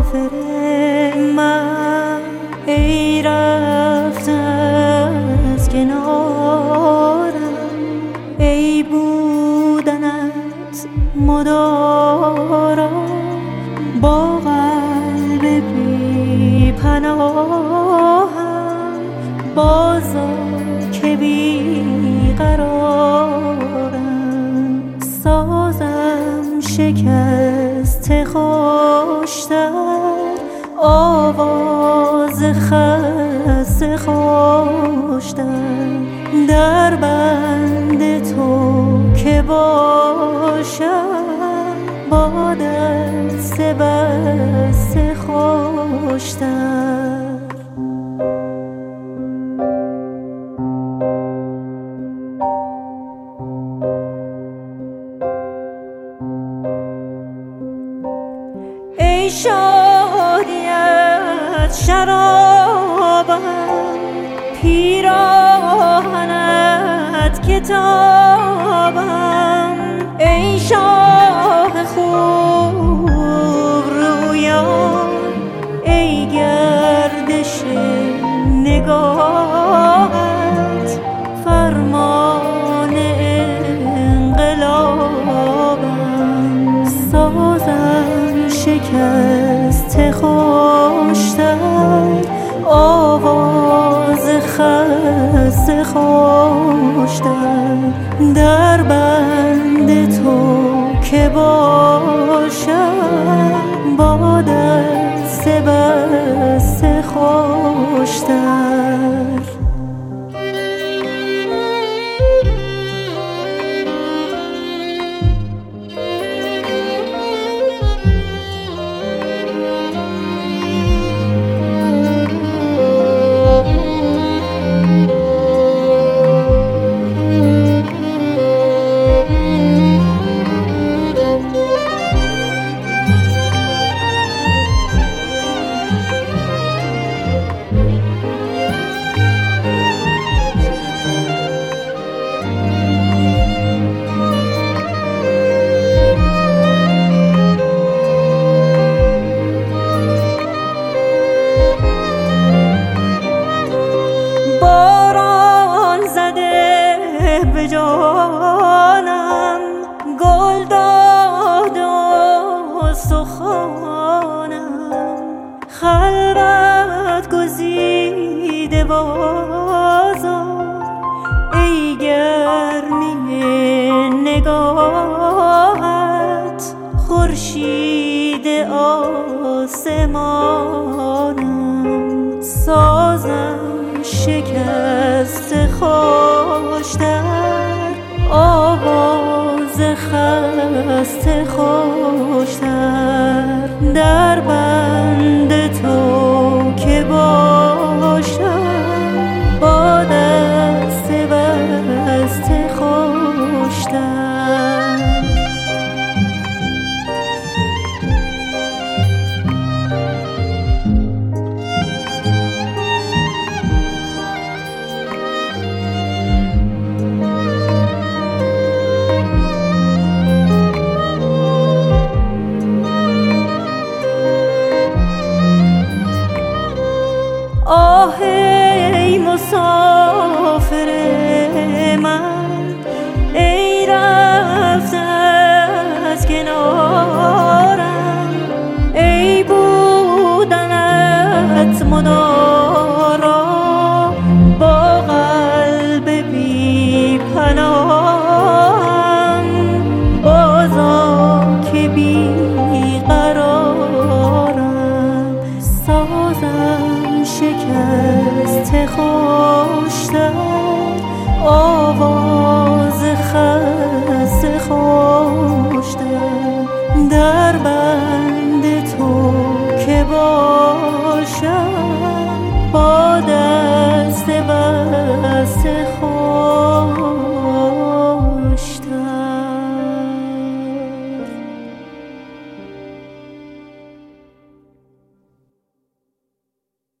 مسافر من، ای رفته از کنارم، ای بودنت مدارا با قلب بی پناهم، بازا که بی قرارم، سازم شکست خوشتر، آواز خسته خوشتر، در بند تو که باشم، با دست بسته خوشتر. ای شادیت شرابم، پیراهنت کتابم، ای شاه خوب رویان، ای گردش نگاهت، فرمان انقلابم، سازم شکست خوشتر، آواز خسته خوشتر، در بند تو که باشم، با دست بسته خوشتر. به جانم گل داد و سخانم، خلوت گزیده بازار، ای گرمی نگاهت، خورشید آسمانم، سازم شکست خوشتر، آواز خسته خوشتر، در بند تو که باشم، با دست بسته خوشتر. آه ای مسافر من، ای رفته از کنارم، ای بودنت مدارا با قلب بی پناهم، بازا که بی قرارم، سازم شکست خوشتر، آواز خسته خوشتر، در بند تو که